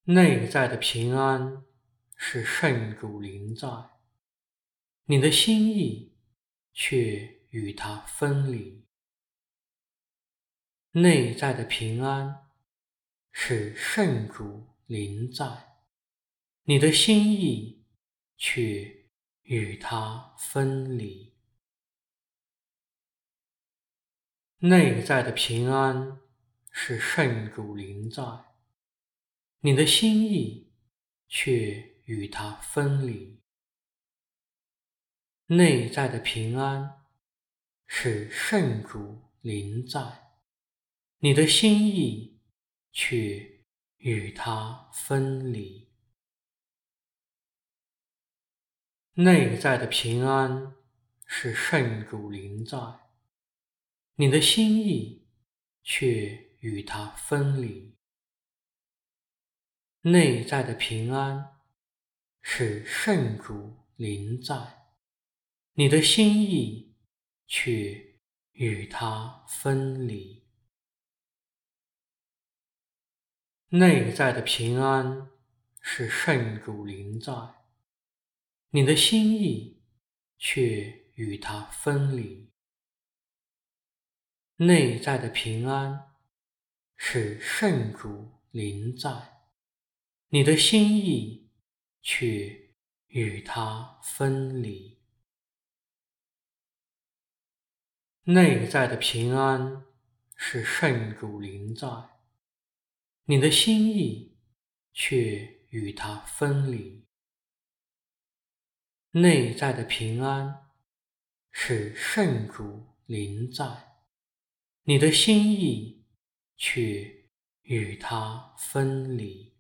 内在的平安是圣主临在，你的心意却与它分离。内在的平安是圣主临在，你的心意却与它分离。内在的平安是圣主临在，你的心意却与它分离。内在的平安是圣主临在，你的心意却与它分离。内在的平安是圣主临在，你的心意却与它分离。内在的平安是圣主临在，你的心意却与它分离。内在的平安是圣主临在，你的心意却与它分离。内在的平安是圣主临在，你的心意却与它分离。内在的平安是圣主临在，你的心意却与它分离。内在的平安是圣主临在，你的心意却与它分离。